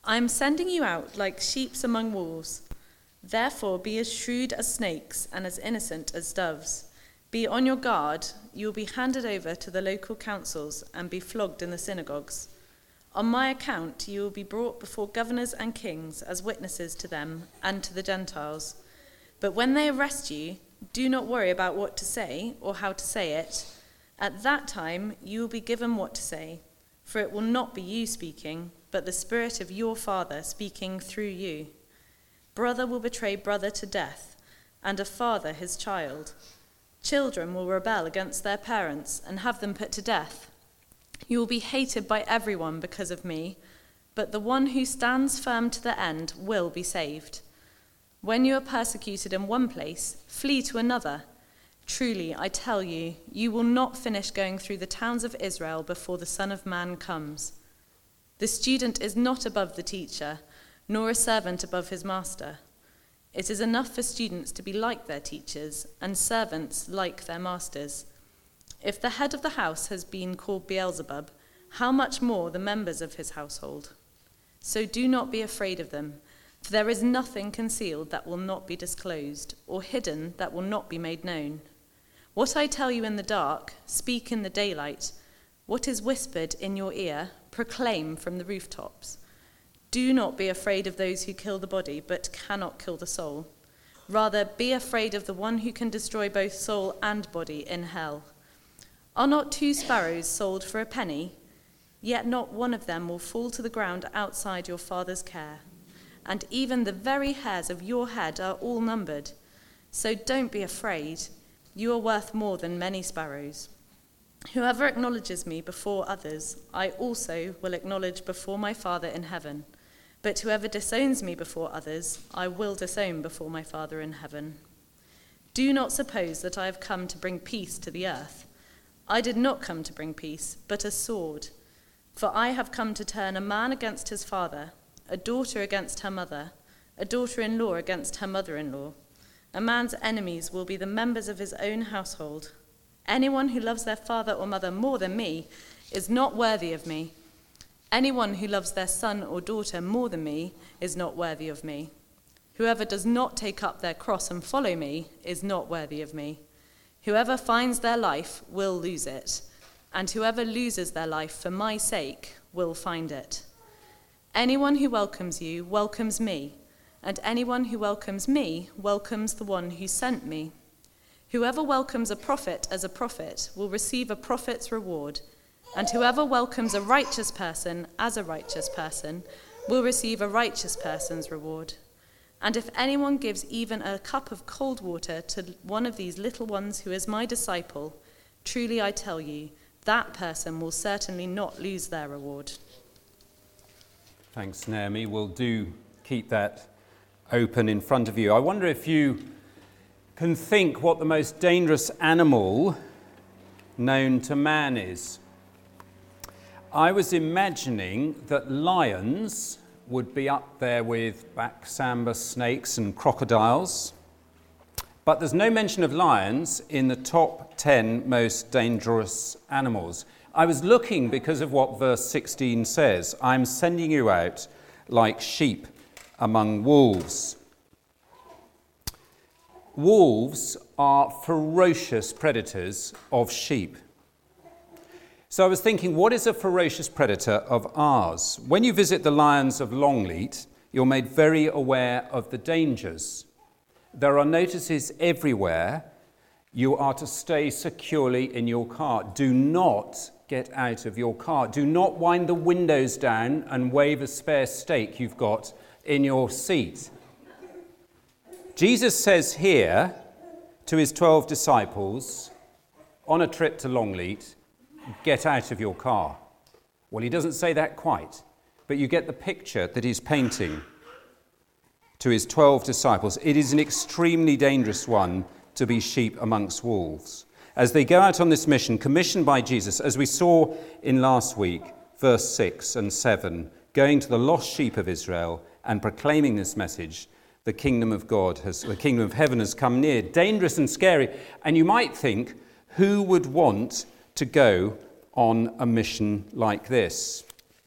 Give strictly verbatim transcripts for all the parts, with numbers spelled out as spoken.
I am sending you out like sheep among wolves. Therefore be as shrewd as snakes and as innocent as doves. Be on your guard. You will be handed over to the local councils and be flogged in the synagogues. On my account you will be brought before governors and kings as witnesses to them and to the Gentiles. But when they arrest you, do not worry about what to say or how to say it. At that time you will be given what to say, for it will not be you speaking, but the Spirit of your Father speaking through you. Brother will betray brother to death, and a father his child. Children will rebel against their parents and have them put to death. You will be hated by everyone because of me, but the one who stands firm to the end will be saved. When you are persecuted in one place, flee to another. Truly, I tell you, you will not finish going through the towns of Israel before the Son of Man comes. The student is not above the teacher, nor a servant above his master. It is enough for students to be like their teachers, and servants like their masters. If the head of the house has been called Beelzebub, how much more the members of his household? So do not be afraid of them, for there is nothing concealed that will not be disclosed, or hidden that will not be made known. What I tell you in the dark, speak in the daylight. What is whispered in your ear, proclaim from the rooftops. Do not be afraid of those who kill the body, but cannot kill the soul. Rather, be afraid of the one who can destroy both soul and body in hell. Are not two sparrows sold for a penny? Yet not one of them will fall to the ground outside your Father's care. And even the very hairs of your head are all numbered. So don't be afraid. You are worth more than many sparrows. Whoever acknowledges me before others, I also will acknowledge before my Father in heaven. But whoever disowns me before others, I will disown before my Father in heaven. Do not suppose that I have come to bring peace to the earth. I did not come to bring peace, but a sword. For I have come to turn a man against his father, a daughter against her mother, a daughter-in-law against her mother-in-law. A man's enemies will be the members of his own household. Anyone who loves their father or mother more than me is not worthy of me. Anyone who loves their son or daughter more than me is not worthy of me. Whoever does not take up their cross and follow me is not worthy of me. Whoever finds their life will lose it, and whoever loses their life for my sake will find it. Anyone who welcomes you welcomes me, and anyone who welcomes me welcomes the one who sent me. Whoever welcomes a prophet as a prophet will receive a prophet's reward, and whoever welcomes a righteous person as a righteous person will receive a righteous person's reward. And if anyone gives even a cup of cold water to one of these little ones who is my disciple, truly I tell you, that person will certainly not lose their reward. Thanks, Naomi. We'll do keep that open in front of you. I wonder if you can think what the most dangerous animal known to man is. I was imagining that lions would be up there with Baxamba snakes and crocodiles, but there's no mention of lions in the top ten most dangerous animals. I was looking because of what verse sixteen says. I'm sending you out like sheep among wolves. Wolves are ferocious predators of sheep. So I was thinking, what is a ferocious predator of ours? When you visit the lions of Longleat, you're made very aware of the dangers. There are notices everywhere. You are to stay securely in your car. Do not get out of your car. Do not wind the windows down and wave a spare steak you've got in your seat. Jesus says here to his twelve disciples on a trip to Longleat, get out of your car. Well, he doesn't say that quite, but you get the picture that he's painting to his twelve disciples. It is an extremely dangerous one to be sheep amongst wolves. As they go out on this mission, commissioned by Jesus, as we saw in last week, verse six and seven, going to the lost sheep of Israel and proclaiming this message, the kingdom of God has, the kingdom of heaven has come near, dangerous and scary. And you might think, who would want to go on a mission like this?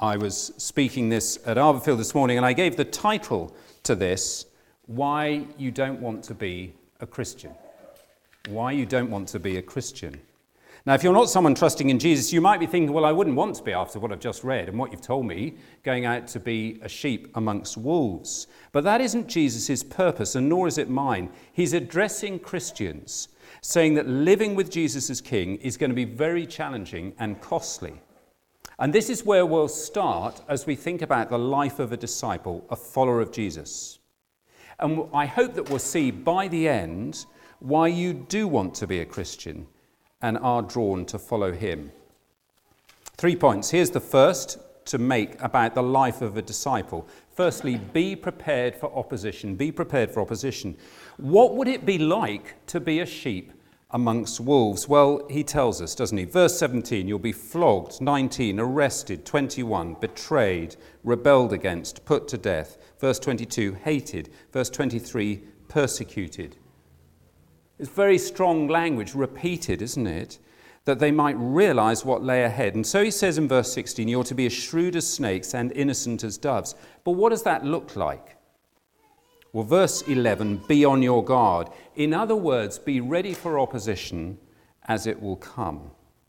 I was speaking this at Arborfield this morning, and I gave the title to this, Why You Don't Want to Be a Christian. Why You Don't Want to Be a Christian. Now, if you're not someone trusting in Jesus, you might be thinking, well, I wouldn't want to be after what I've just read and what you've told me, going out to be a sheep amongst wolves. But that isn't Jesus' purpose, and nor is it mine. He's addressing Christians, saying that living with Jesus as King is going to be very challenging and costly. And this is where we'll start as we think about the life of a disciple, a follower of Jesus. And I hope that we'll see by the end why you do want to be a Christian and are drawn to follow him. Three points. Here's the first to make about the life of a disciple. Firstly, be prepared for opposition. Be prepared for opposition. What would it be like to be a sheep amongst wolves? Well, he tells us, doesn't he? Verse seventeen, you'll be flogged. nineteen, arrested. twenty-one, betrayed, rebelled against, put to death. Verse twenty-two, hated. Verse twenty-three, persecuted. It's very strong language, repeated, isn't it? That they might realize what lay ahead. And so he says in verse sixteen, you're to be as shrewd as snakes and innocent as doves. But what does that look like? Well, verse eleven, be on your guard. In other words, be ready for opposition as it will come.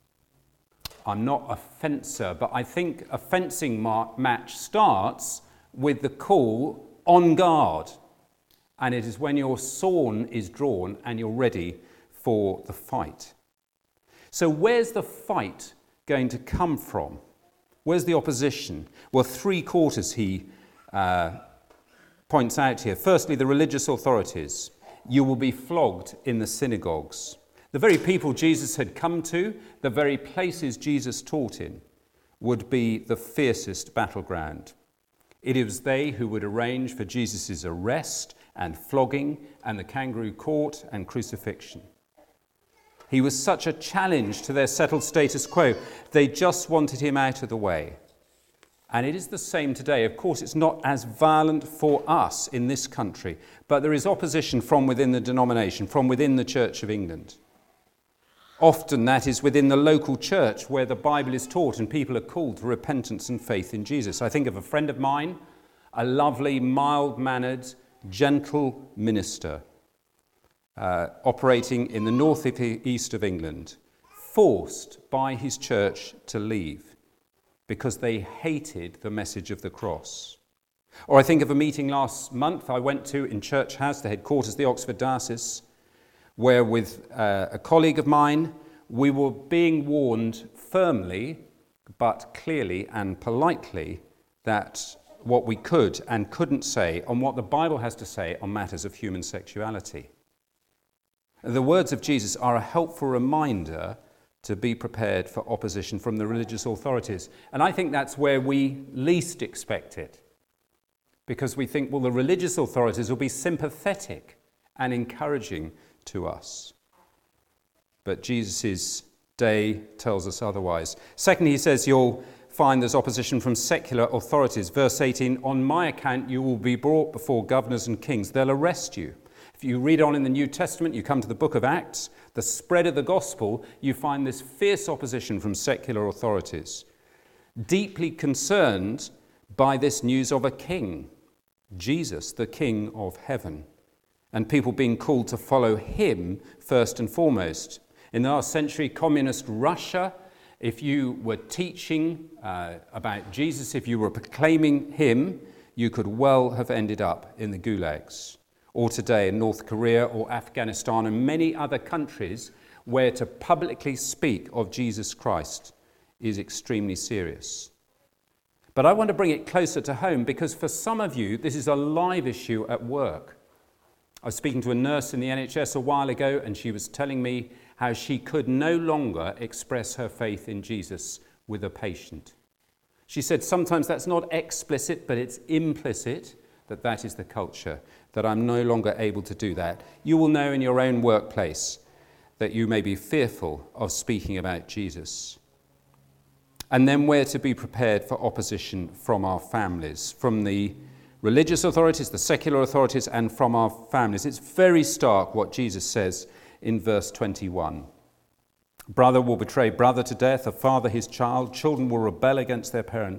I'm not a fencer, but I think a fencing match starts with the call, on guard. And it is when your sword is drawn and you're ready for the fight. So where's the fight going to come from? Where's the opposition? Well, three quarters he uh, points out here. Firstly, the religious authorities. You will be flogged in the synagogues. The very people Jesus had come to, the very places Jesus taught in, would be the fiercest battleground. It was they who would arrange for Jesus' arrest and flogging and the kangaroo court and crucifixion. He was such a challenge to their settled status quo. They just wanted him out of the way. And it is the same today. Of course, it's not as violent for us in this country, but there is opposition from within the denomination, from within the Church of England. Often that is within the local church where the Bible is taught and people are called to repentance and faith in Jesus. I think of a friend of mine, a lovely, mild-mannered, gentle minister uh, operating in the north east of England, forced by his church to leave because they hated the message of the cross. Or I think of a meeting last month I went to in Church House, the headquarters of the Oxford Diocese, where with uh, a colleague of mine, we were being warned firmly, but clearly and politely, that what we could and couldn't say on what the Bible has to say on matters of human sexuality. The words of Jesus are a helpful reminder to be prepared for opposition from the religious authorities. And I think that's where we least expect it. Because we think, well, the religious authorities will be sympathetic and encouraging to us. But Jesus' day tells us otherwise. Secondly, he says you'll find there's opposition from secular authorities. Verse eighteen, on my account you will be brought before governors and kings. They'll arrest you. If you read on in the New Testament, you come to the book of Acts, the spread of the gospel, you find this fierce opposition from secular authorities, deeply concerned by this news of a king, Jesus, the King of heaven, and people being called to follow him first and foremost. In the last century, communist Russia, if you were teaching uh, about Jesus, if you were proclaiming him, you could well have ended up in the gulags. Or today in North Korea or Afghanistan and many other countries where to publicly speak of Jesus Christ is extremely serious. But I want to bring it closer to home because for some of you, this is a live issue at work. I was speaking to a nurse in the N H S a while ago and she was telling me how she could no longer express her faith in Jesus with a patient. She said sometimes that's not explicit, but it's implicit that that is the culture, that I'm no longer able to do that. You will know in your own workplace that you may be fearful of speaking about Jesus. And then we're to be prepared for opposition from our families, from the religious authorities, the secular authorities, and from our families. It's very stark what Jesus says in verse twenty-one. Brother will betray brother to death, a father his child, children will rebel against their parents,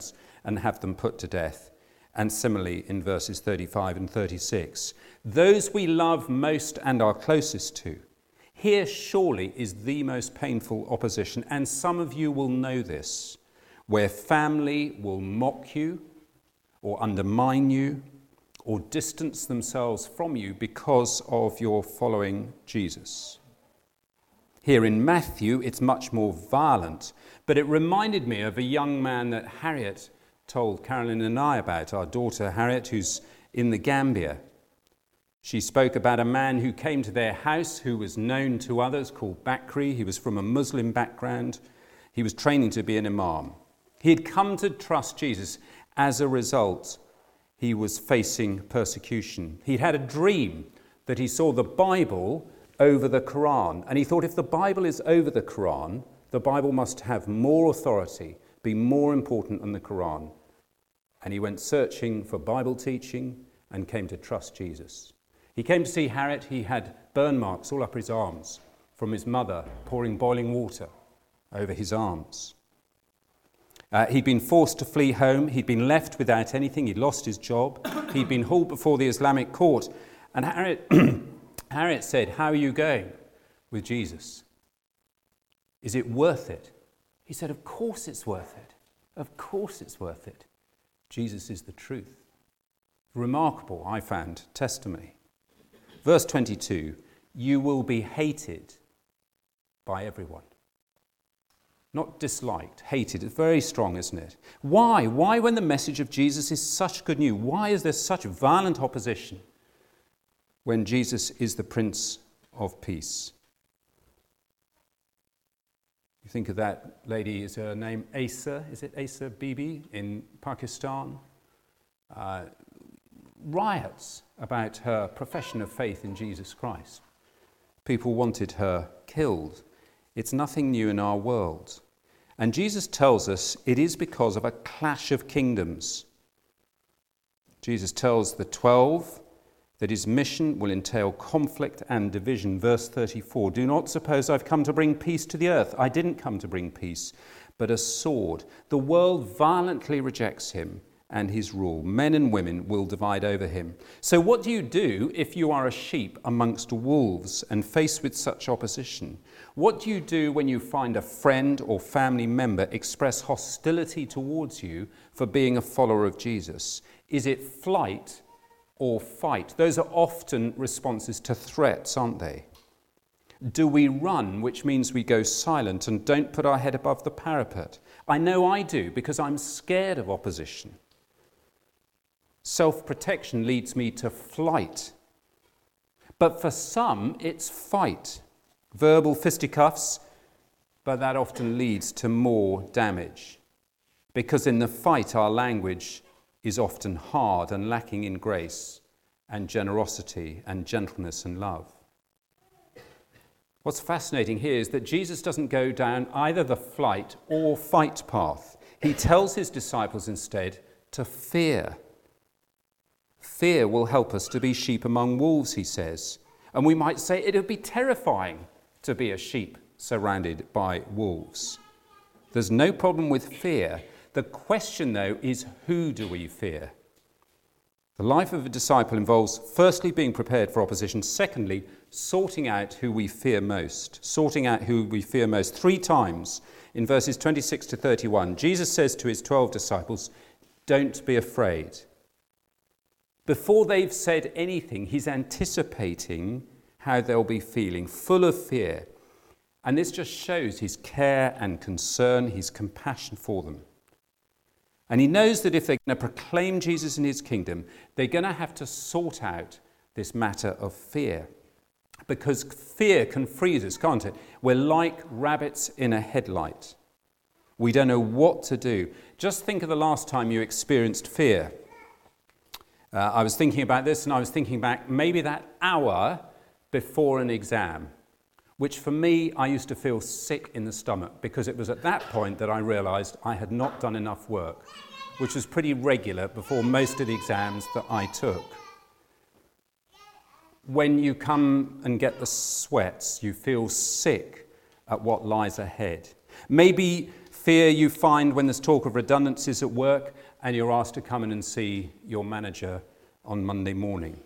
and have them put to death. And similarly in verses thirty-five and thirty-six. Those we love most and are closest to. Here surely is the most painful opposition, and some of you will know this, where family will mock you or undermine you or distance themselves from you because of your following Jesus. Here in Matthew, it's much more violent, but it reminded me of a young man that Harriet told Carolyn and I about, our daughter Harriet, who's in the Gambia. She spoke about a man who came to their house who was known to others, called Bakri. He was from a Muslim background. He was training to be an imam. He had come to trust Jesus. As a result, he was facing persecution. He had a dream that he saw the Bible over the Quran. And he thought, if the Bible is over the Quran, the Bible must have more authority, be more important than the Quran. And he went searching for Bible teaching and came to trust Jesus. He came to see Harriet. He had burn marks all up his arms from his mother pouring boiling water over his arms. Uh, he'd been forced to flee home. He'd been left without anything. He'd lost his job. He'd been hauled before the Islamic court. And Harriet, Harriet said, "How are you going with Jesus? Is it worth it?" He said, "Of course it's worth it. Of course it's worth it. Jesus is the truth." Remarkable, I found, testimony. Verse twenty-two, you will be hated by everyone. Not disliked, hated. It's very strong, isn't it? Why? Why, when the message of Jesus is such good news? Why is there such violent opposition when Jesus is the Prince of Peace? You think of that lady, is her name Asa? Is it Asa Bibi in Pakistan? Uh, riots about her profession of faith in Jesus Christ. People wanted her killed. It's nothing new in our world. And Jesus tells us it is because of a clash of kingdoms. Jesus tells the twelve that his mission will entail conflict and division. Verse thirty-four, do not suppose I've come to bring peace to the earth. I didn't come to bring peace, but a sword. The world violently rejects him and his rule. Men and women will divide over him. So what do you do if you are a sheep amongst wolves and faced with such opposition? What do you do when you find a friend or family member express hostility towards you for being a follower of Jesus? Is it flight or fight? Those are often responses to threats, aren't they? Do we run, which means we go silent and don't put our head above the parapet? I know I do, because I'm scared of opposition. Self-protection leads me to flight. But for some, it's fight. Verbal fisticuffs, but that often leads to more damage. Because in the fight, our language is often hard and lacking in grace and generosity and gentleness and love. What's fascinating here is that Jesus doesn't go down either the flight or fight path. He tells his disciples instead to fear. Fear will help us to be sheep among wolves, he says. And we might say it would be terrifying to be a sheep surrounded by wolves. There's no problem with fear. The question, though, is who do we fear? The life of a disciple involves, firstly, being prepared for opposition. Secondly, sorting out who we fear most. Sorting out who we fear most. Three times in verses twenty-six to thirty-one, Jesus says to his twelve disciples, don't be afraid. Before they've said anything, he's anticipating how they'll be feeling, full of fear. And this just shows his care and concern, his compassion for them. And he knows that if they're going to proclaim Jesus in his kingdom, they're going to have to sort out this matter of fear. Because fear can freeze us, can't it? We're like rabbits in a headlight. We don't know what to do. Just think of the last time you experienced fear. Uh, I was thinking about this, and I was thinking back maybe that hour before an exam, which for me, I used to feel sick in the stomach, because it was at that point that I realised I had not done enough work, which was pretty regular before most of the exams that I took. When you come and get the sweats, you feel sick at what lies ahead. Maybe fear you find when there's talk of redundancies at work, and you're asked to come in and see your manager on Monday morning.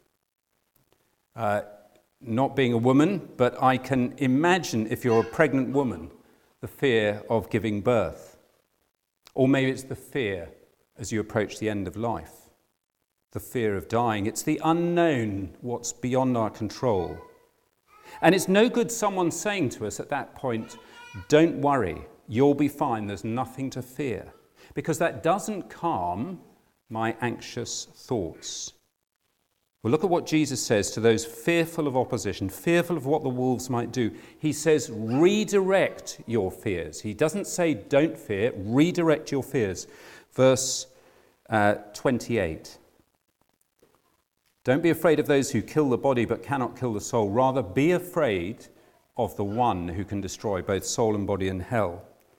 Uh, not being a woman, but I can imagine if you're a pregnant woman, the fear of giving birth. Or maybe it's the fear as you approach the end of life, the fear of dying. It's the unknown, what's beyond our control. And it's no good someone saying to us at that point, don't worry, you'll be fine, there's nothing to fear. Because that doesn't calm my anxious thoughts. Well, look at what Jesus says to those fearful of opposition, fearful of what the wolves might do. He says, redirect your fears. He doesn't say don't fear, redirect your fears. Verse uh, twenty-eight. Don't be afraid of those who kill the body but cannot kill the soul. Rather, be afraid of the one who can destroy both soul and body in hell.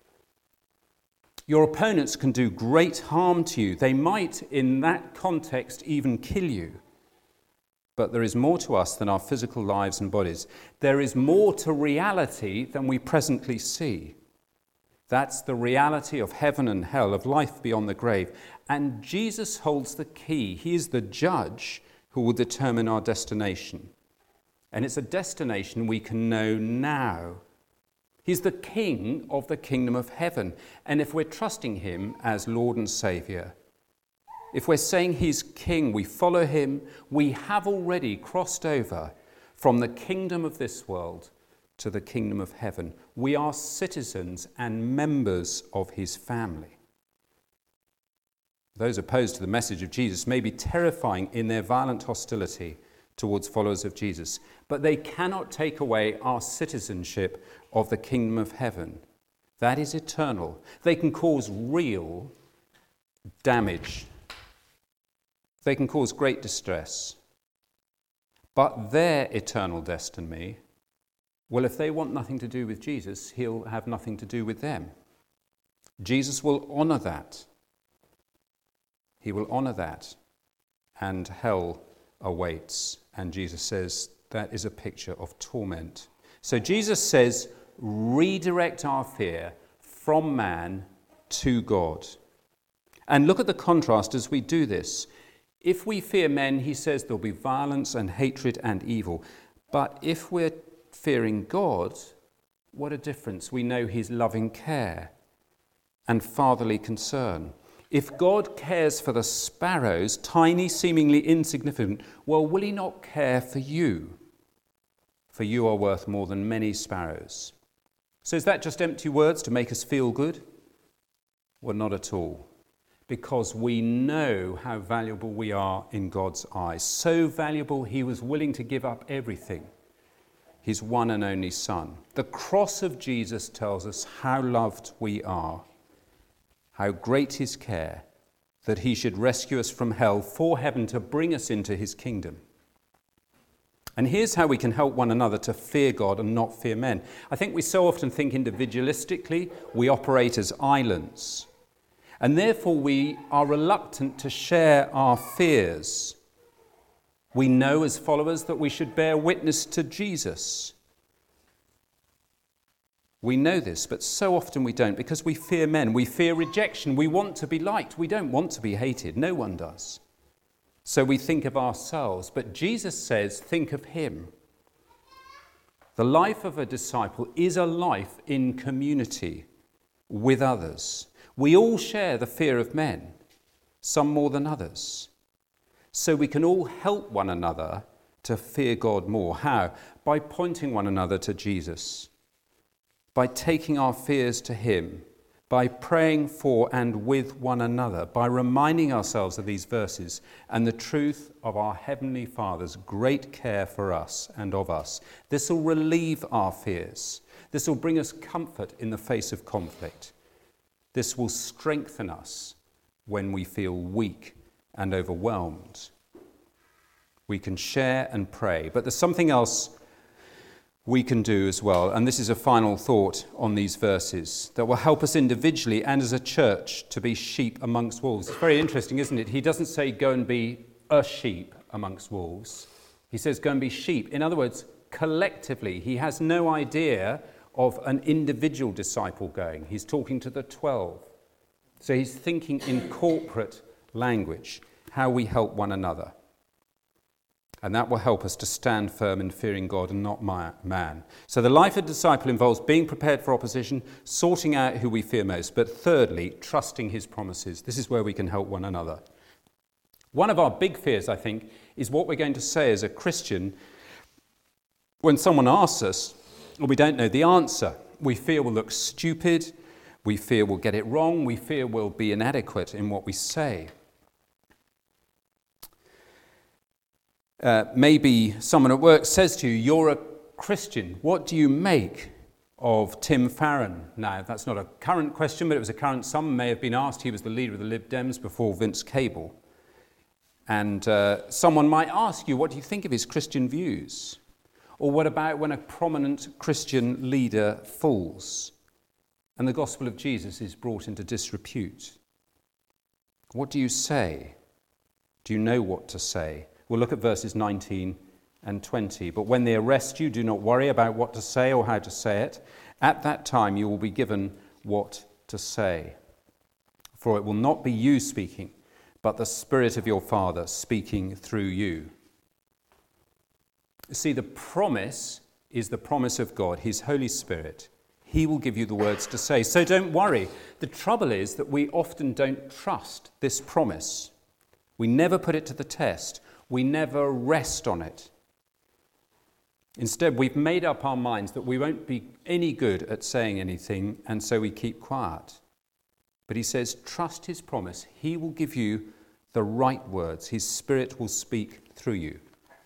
Your opponents can do great harm to you. They might, in that context, even kill you. But there is more to us than our physical lives and bodies. There is more to reality than we presently see. That's the reality of heaven and hell, of life beyond the grave. And Jesus holds the key. He is the judge who will determine our destination. And it's a destination we can know now. He's the King of the kingdom of heaven. And if we're trusting him as Lord and Saviour, if we're saying he's King, we follow him, we have already crossed over from the kingdom of this world to the kingdom of heaven. We are citizens and members of his family. Those opposed to the message of Jesus may be terrifying in their violent hostility towards followers of Jesus, but they cannot take away our citizenship of the kingdom of heaven. That is eternal. They can cause real damage. They can cause great distress. But their eternal destiny, well, if they want nothing to do with Jesus, he'll have nothing to do with them. Jesus will honour that. He will honour that. And hell awaits. And Jesus says that is a picture of torment. So Jesus says, redirect our fear from man to God. And look at the contrast as we do this. If we fear men, he says there'll be violence and hatred and evil. But if we're fearing God, what a difference. We know his loving care and fatherly concern. If God cares for the sparrows, tiny, seemingly insignificant, well, will he not care for you? For you are worth more than many sparrows. So is that just empty words to make us feel good? Well, not at all. Because we know how valuable we are in God's eyes. So valuable, he was willing to give up everything. His one and only Son. The cross of Jesus tells us how loved we are. How great his care that he should rescue us from hell for heaven to bring us into his kingdom. And here's how we can help one another to fear God and not fear men. I think we so often think individualistically, we operate as islands. And therefore we are reluctant to share our fears. We know as followers that we should bear witness to Jesus. We know this, but so often we don't because we fear men. We fear rejection. We want to be liked. We don't want to be hated. No one does. So we think of ourselves. But Jesus says, think of him. The life of a disciple is a life in community with others. We all share the fear of men, some more than others. So we can all help one another to fear God more. How? By pointing one another to Jesus. By taking our fears to him, by praying for and with one another, by reminding ourselves of these verses and the truth of our Heavenly Father's great care for us and of us. This will relieve our fears. This will bring us comfort in the face of conflict. This will strengthen us when we feel weak and overwhelmed. We can share and pray, but there's something else we can do as well, and this is a final thought on these verses that will help us individually and as a church to be sheep amongst wolves. It's very interesting, isn't it? He doesn't say go and be a sheep amongst wolves. He says go and be sheep. In other words, collectively. He has no idea of an individual disciple going. He's talking to the twelve. So he's thinking in corporate language, how we help one another. And that will help us to stand firm in fearing God and not man. So the life of a disciple involves being prepared for opposition, sorting out who we fear most, but thirdly, trusting his promises. This is where we can help one another. One of our big fears, I think, is what we're going to say as a Christian when someone asks us, or we don't know the answer. We fear we'll look stupid, we fear we'll get it wrong, we fear we'll be inadequate in what we say. Uh, maybe someone at work says to you, you're a Christian. What do you make of Tim Farron? Now, that's not a current question, but it was a current. Some may have been asked. He was the leader of the Lib Dems before Vince Cable. And uh, someone might ask you, what do you think of his Christian views? Or what about when a prominent Christian leader falls and the gospel of Jesus is brought into disrepute? What do you say? Do you know what to say? We'll look at verses nineteen and twenty. But when they arrest you, do not worry about what to say or how to say it. At that time you will be given what to say. For it will not be you speaking, but the Spirit of your Father speaking through you. See, the promise is the promise of God, his Holy Spirit. He will give you the words to say. So don't worry. The trouble is that we often don't trust this promise. We never put it to the test. We never rest on it. Instead, we've made up our minds that we won't be any good at saying anything, and so we keep quiet. But he says, trust his promise. He will give you the right words. His Spirit will speak through you.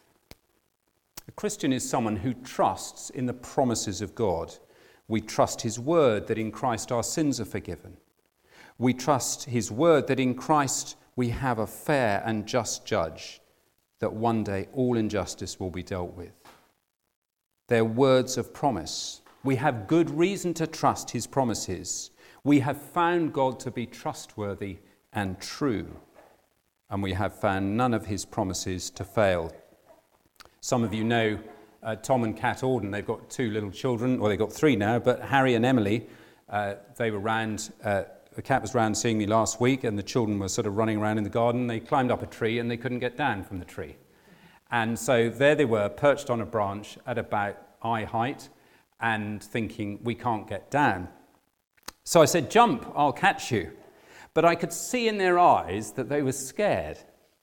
A Christian is someone who trusts in the promises of God. We trust his word that in Christ our sins are forgiven. We trust his word that in Christ we have a fair and just judge, that one day all injustice will be dealt with. They're words of promise. We have good reason to trust his promises. We have found God to be trustworthy and true, and we have found none of his promises to fail. Some of you know uh, Tom and Kat Auden. They've got two little children, well, they've got three now, but Harry and Emily, uh, they were round, uh, the cat was round seeing me last week, and the children were sort of running around in the garden. They climbed up a tree and they couldn't get down from the tree. And so there they were, perched on a branch at about eye height and thinking, we can't get down. So I said, jump, I'll catch you. But I could see in their eyes that they were scared.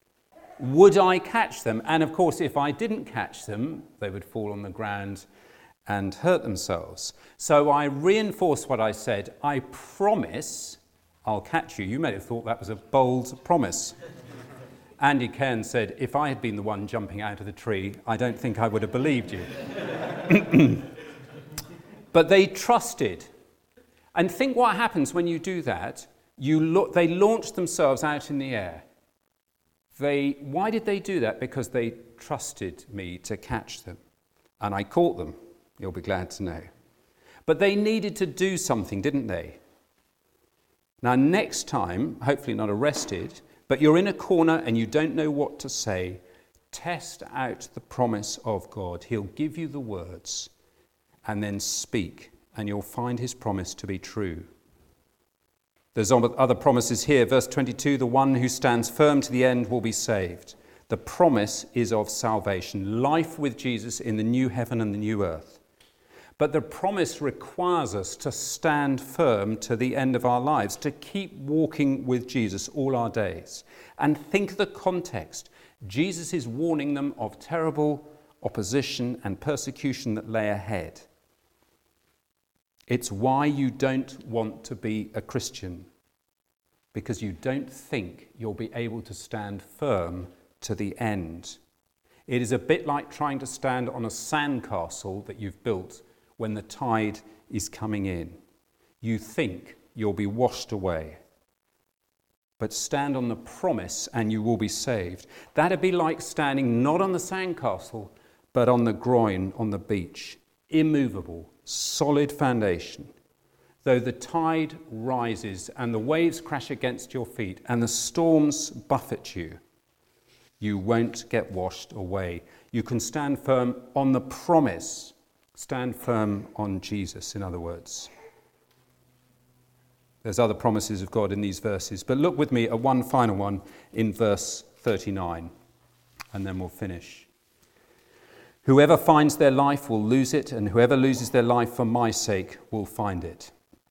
Would I catch them? And of course, if I didn't catch them, they would fall on the ground and hurt themselves. So I reinforced what I said. I promise I'll catch you. You may have thought that was a bold promise. Andy Cairn said, if I had been the one jumping out of the tree, I don't think I would have believed you. But they trusted. And think what happens when you do that. You lo- they launched themselves out in the air. They, why did they do that? Because they trusted me to catch them. And I caught them, you'll be glad to know. But they needed to do something, didn't they? Now, next time, hopefully not arrested, but you're in a corner and you don't know what to say, test out the promise of God. He'll give you the words and then speak, and you'll find his promise to be true. There's other promises here. Verse twenty-two, the one who stands firm to the end will be saved. The promise is of salvation, life with Jesus in the new heaven and the new earth. But the promise requires us to stand firm to the end of our lives, to keep walking with Jesus all our days. And think the context. Jesus is warning them of terrible opposition and persecution that lay ahead. It's why you don't want to be a Christian, because you don't think you'll be able to stand firm to the end. It is a bit like trying to stand on a sandcastle that you've built when the tide is coming in. You think you'll be washed away. But stand on the promise and you will be saved. That'd be like standing not on the sandcastle, but on the groin on the beach. Immovable, solid foundation. Though the tide rises and the waves crash against your feet and the storms buffet you, you won't get washed away. You can stand firm on the promise. Stand firm on Jesus, in other words. There's other promises of God in these verses. But look with me at one final one in verse thirty-nine, and then we'll finish. Whoever finds their life will lose it, and whoever loses their life for my sake will find it.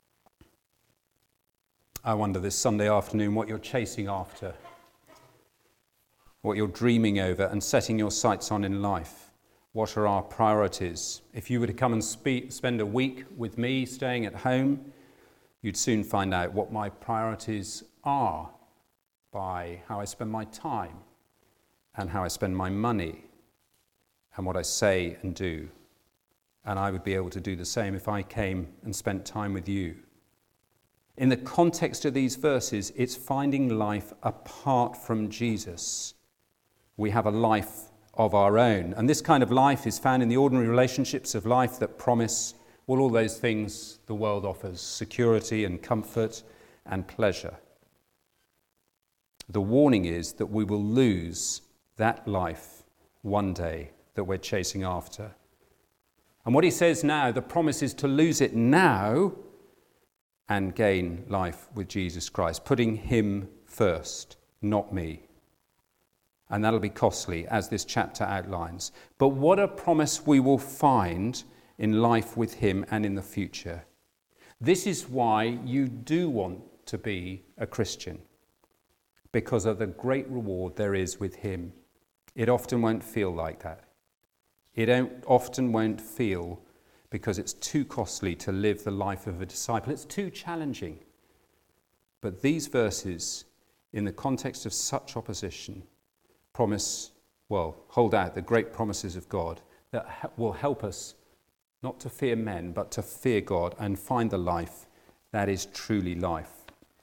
I wonder this Sunday afternoon what you're chasing after, what you're dreaming over and setting your sights on in life. What are our priorities? If you were to come and spe- spend a week with me staying at home, you'd soon find out what my priorities are by how I spend my time and how I spend my money and what I say and do. And I would be able to do the same if I came and spent time with you. In the context of these verses, it's finding life apart from Jesus. We have a life of our own. And this kind of life is found in the ordinary relationships of life that promise well, all those things the world offers, security and comfort and pleasure. The warning is that we will lose that life one day that we're chasing after. And what he says now, the promise is to lose it now and gain life with Jesus Christ, putting him first, not me. And that'll be costly, as this chapter outlines. But what a promise we will find in life with him and in the future. This is why you do want to be a Christian, because of the great reward there is with him. It often won't feel like that. It often won't feel because it's too costly to live the life of a disciple. It's too challenging. But these verses, in the context of such opposition, promise, well, hold out the great promises of God that will help us not to fear men, but to fear God and find the life that is truly life.